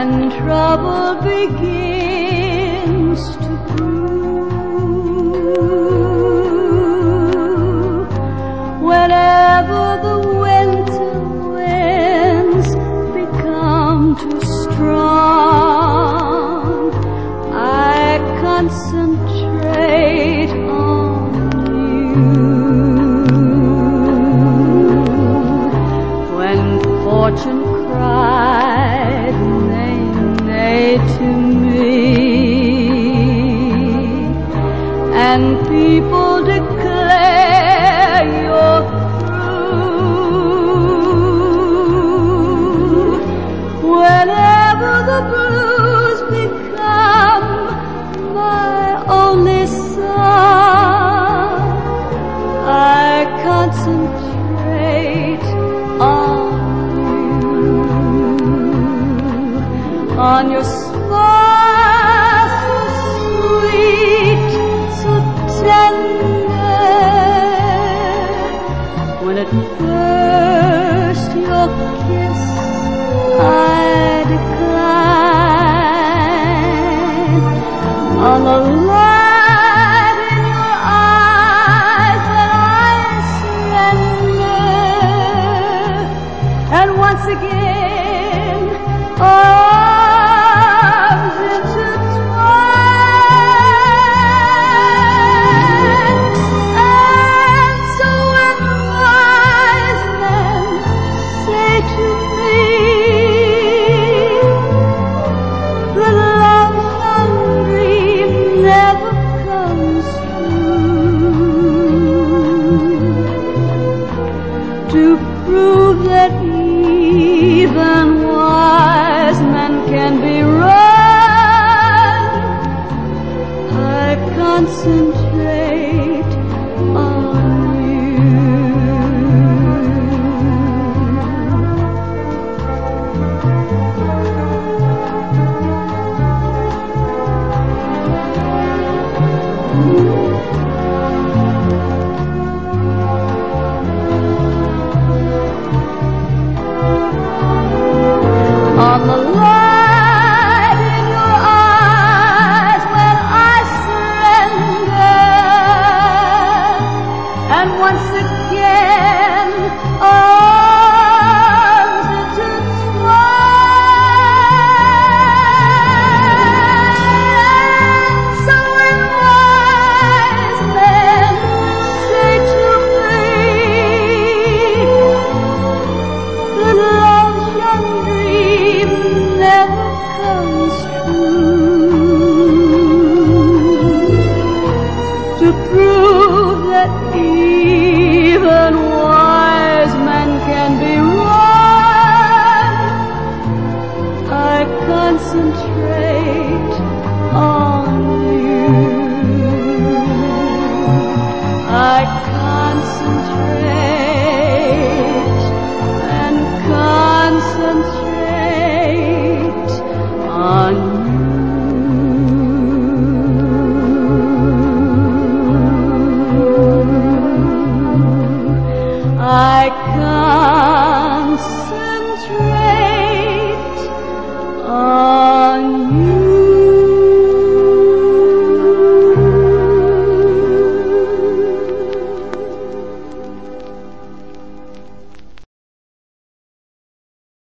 and trouble begins to brew. Whenever the winter winds become too strong, I concentrate on you. When fortune cried nay, nay to me, and people declare you're through. Whenever the blues become my only song, I concentrate on your smile, so sweet, so tender. When at first your kiss I declined, on the light in your eyes that I surrender, and once again arms intertwined. And so when wise men say to me the love young dream never comes true, to prove that even wise men can be wrong, I concentrate on you. On the light in your eyes when I surrender, and once again arms intertwined. So when wise men say to me that love's young dream never comes true, to prove that even wise men can be wrong, I concentrate on you. I concentrate and concentrate on you. I concentrate on